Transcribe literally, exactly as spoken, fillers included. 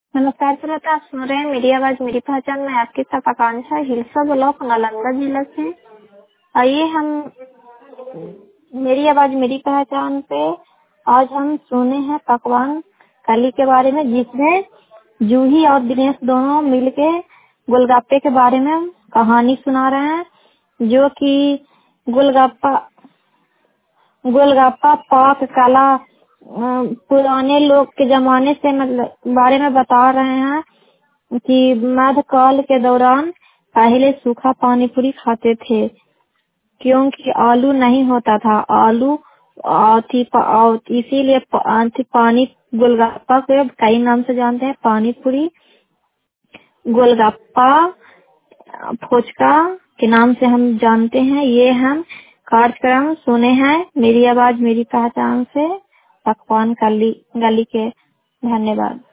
नमस्कार श्रोता, आप सुन रहे हैं मेरी आवाज मेरी पहचान में आपकी सब आकांक्षा हिलसा ब्लॉक नालंदा जिला से। आइए हम मेरी आवाज मेरी पहचान पे आज हम सुने हैं पकवान कली के बारे में, जिसमें जूही और दिनेश दोनों मिलके गोलगप्पे के बारे में कहानी सुना रहे हैं, जो कि गोलगप्पा गोलगप्पा पाक कला अ, पुराने लोग के जमाने से मतलब बारे में बता रहे हैं कि मध्यकाल के दौरान पहले सूखा पानी पूरी खाते थे, क्योंकि आलू नहीं होता था। आलू आ, थी पा, इसीलिए पा, थी पानी गोलगप्पा को कई नाम से जानते हैं, पानी पूरी, गोलगप्पा, फोचका के नाम से हम जानते हैं। ये हम कार्यक्रम सुने हैं मेरी आवाज मेरी पहचान से, पकवान गली गली के। धन्यवाद।